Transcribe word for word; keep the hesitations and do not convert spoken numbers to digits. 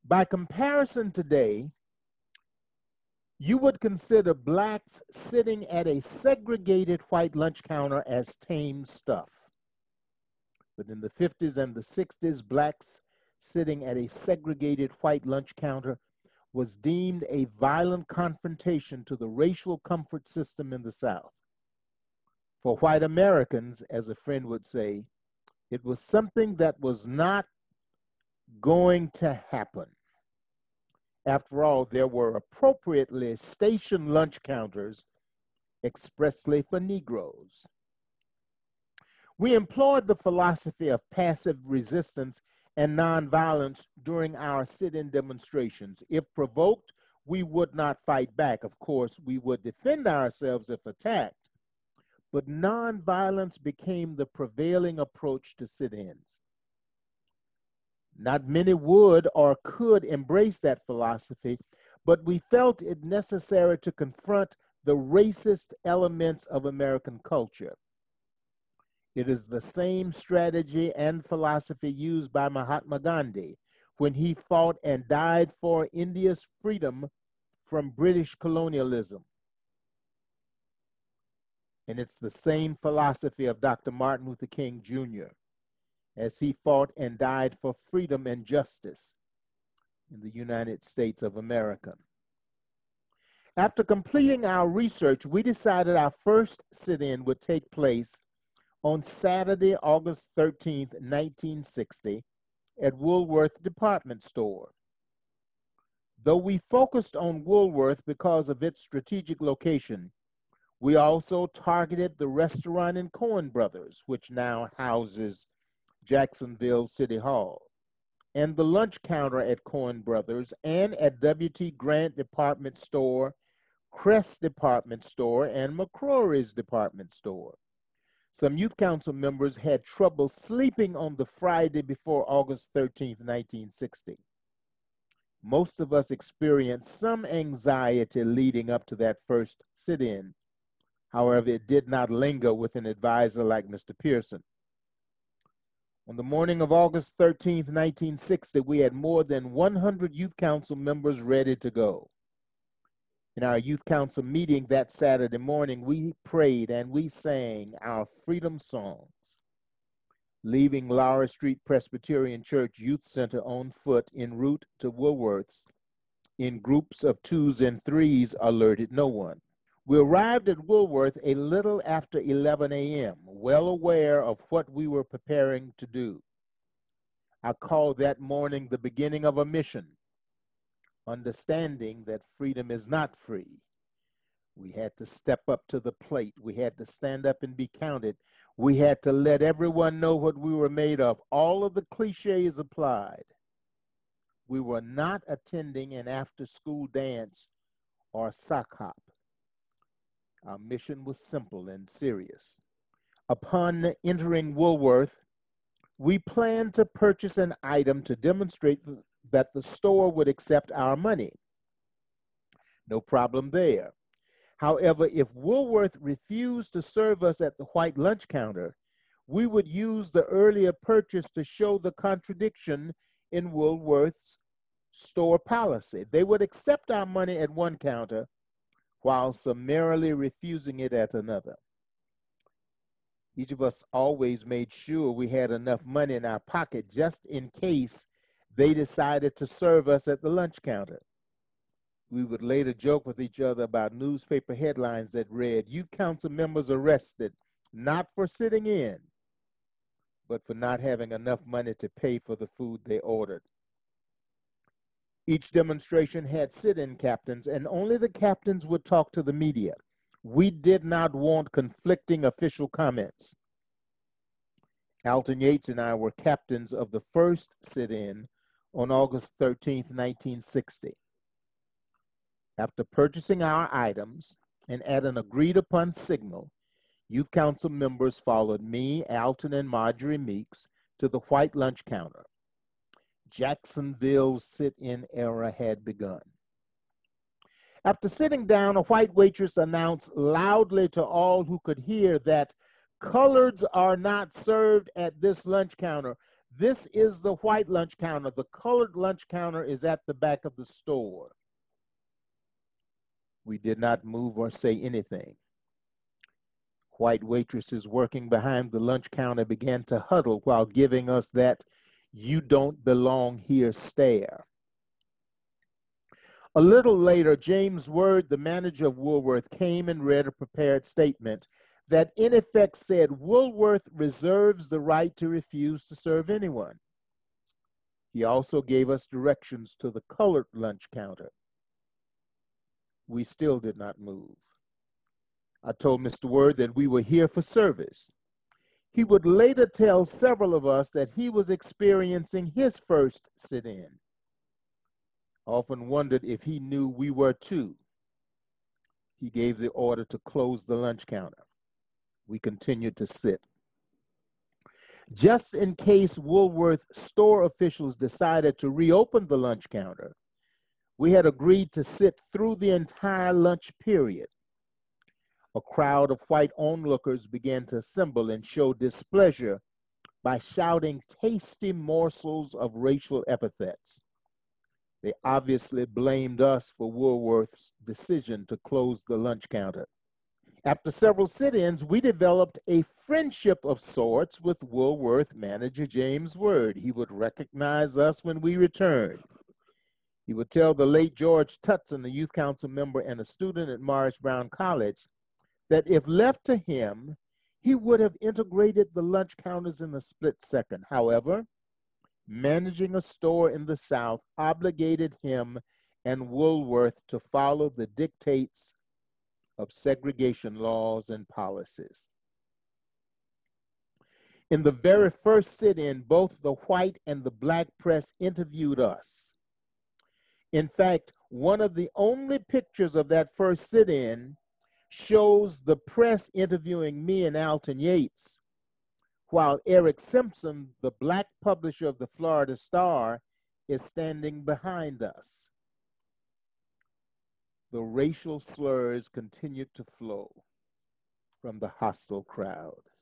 By comparison today, you would consider blacks sitting at a segregated white lunch counter as tame stuff. But in the fifties and the sixties, blacks sitting at a segregated white lunch counter was deemed a violent confrontation to the racial comfort system in the South. For white Americans, as a friend would say, it was something that was not going to happen. After all, there were appropriately stationed lunch counters expressly for Negroes. We employed the philosophy of passive resistance and nonviolence during our sit-in demonstrations. If provoked, we would not fight back. Of course, we would defend ourselves if attacked. But nonviolence became the prevailing approach to sit-ins. Not many would or could embrace that philosophy, but we felt it necessary to confront the racist elements of American culture. It is the same strategy and philosophy used by Mahatma Gandhi when he fought and died for India's freedom from British colonialism. And it's the same philosophy of Doctor Martin Luther King Junior as he fought and died for freedom and justice in the United States of America. After completing our research, we decided our first sit-in would take place on Saturday, August thirteenth, nineteen sixty, at Woolworth Department Store. Though we focused on Woolworth because of its strategic location, we also targeted the restaurant in Cohen Brothers, which now houses Jacksonville City Hall, and the lunch counter at Cohen Brothers, and at W T Grant Department Store, Crest Department Store, and McCrory's Department Store. Some youth council members had trouble sleeping on the Friday before August thirteenth, nineteen sixty. Most of us experienced some anxiety leading up to that first sit-in. However, it did not linger with an advisor like Mister Pearson. On the morning of August thirteenth, nineteen sixty, we had more than one hundred youth council members ready to go. In our youth council meeting that Saturday morning, we prayed and we sang our freedom songs, leaving Laura Street Presbyterian Church Youth Center on foot en route to Woolworth's in groups of twos and threes alerted no one. We arrived at Woolworth a little after eleven a m, well aware of what we were preparing to do. I called that morning the beginning of a mission, understanding that freedom is not free. We had to step up to the plate. We had to stand up and be counted. We had to let everyone know what we were made of. All of the cliches applied. We were not attending an after-school dance or sock hop. Our mission was simple and serious. Upon entering Woolworth, we planned to purchase an item to demonstrate that the store would accept our money. No problem there. However, if Woolworth refused to serve us at the white lunch counter, we would use the earlier purchase to show the contradiction in Woolworth's store policy. They would accept our money at one counter while summarily refusing it at another. Each of us always made sure we had enough money in our pocket just in case they decided to serve us at the lunch counter. We would later joke with each other about newspaper headlines that read, "Youth council members arrested, not for sitting in, but for not having enough money to pay for the food they ordered." Each demonstration had sit-in captains, and only the captains would talk to the media. We did not want conflicting official comments. Alton Yates and I were captains of the first sit-in on August thirteenth, nineteen sixty. After purchasing our items and at an agreed-upon signal, youth council members followed me, Alton, and Marjorie Meeks to the white lunch counter. Jacksonville's sit-in era had begun. After sitting down, a white waitress announced loudly to all who could hear that coloreds are not served at this lunch counter. This is the white lunch counter. The colored lunch counter is at the back of the store. We did not move or say anything. White waitresses working behind the lunch counter began to huddle while giving us that "you don't belong here" stare. A little later, James Word, the manager of Woolworth, came and read a prepared statement that in effect said Woolworth reserves the right to refuse to serve anyone. He also gave us directions to the colored lunch counter. We still did not move. I told Mister Word that we were here for service. He would later tell several of us that he was experiencing his first sit-in. I often wondered if he knew we were too. He gave the order to close the lunch counter. We continued to sit. Just in case Woolworth store officials decided to reopen the lunch counter, we had agreed to sit through the entire lunch period. A crowd of white onlookers began to assemble and show displeasure by shouting tasty morsels of racial epithets. They obviously blamed us for Woolworth's decision to close the lunch counter. After several sit-ins, we developed a friendship of sorts with Woolworth manager James Word. He would recognize us when we returned. He would tell the late George Tutson, a youth council member and a student at Morris Brown College, that if left to him, he would have integrated the lunch counters in a split second. However, managing a store in the South obligated him and Woolworth to follow the dictates of segregation laws and policies. In the very first sit-in, both the white and the black press interviewed us. In fact, one of the only pictures of that first sit-in shows the press interviewing me and Alton Yates, while Eric Simpson, the black publisher of the Florida Star, is standing behind us. The racial slurs continued to flow from the hostile crowd.